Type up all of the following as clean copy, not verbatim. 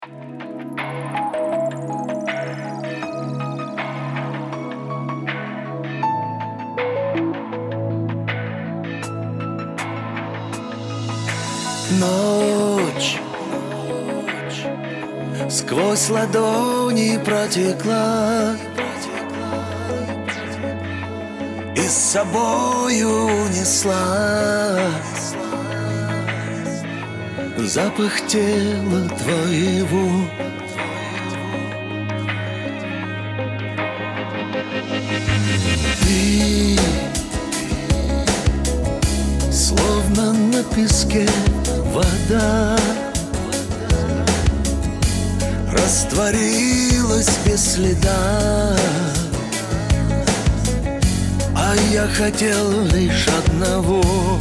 Ночь сквозь ладони протекла и с собою унесла запах тела твоего. Ты словно на песке вода растворилась без следа, а я хотел лишь одного,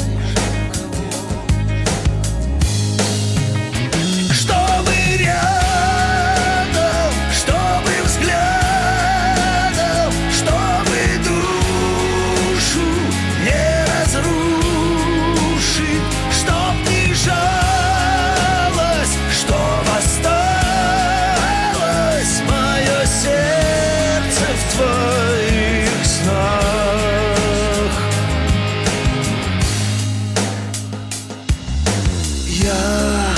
чтобы рядом, чтобы взглядом, чтобы душу не разрушить, чтоб не жалость, чтоб осталось мое сердце в твоих снах. Я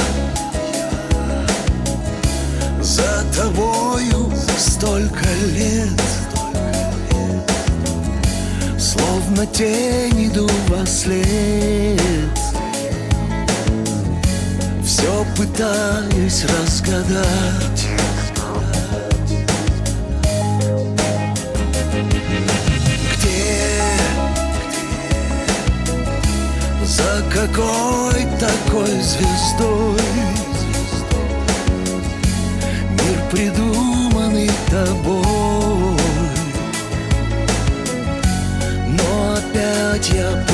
за тобою столько лет, словно тень иду вослед, все пытаюсь разгадать. Где, за какой такой звездой мир, придуманный тобой, но опять я